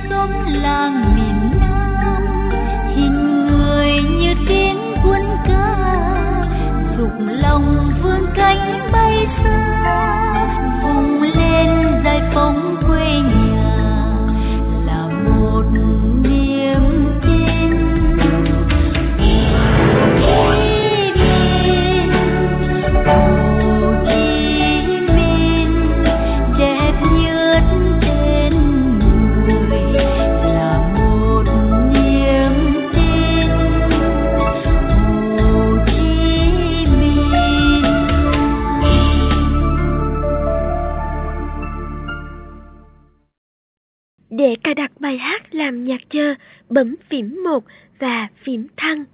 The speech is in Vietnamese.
xóm làng miền Nam, hình người như tiếng quân ca, dục lòng vươn cánh bay xa, vùng lên giải phóng quê nhà là một niềm tin. Hồ Chí Minh đẹp nhất trên người là một niềm tin. Hồ Chí Minh. Để cài đặt bài hát làm nhạc chờ, bấm phím 1 và phím thăng.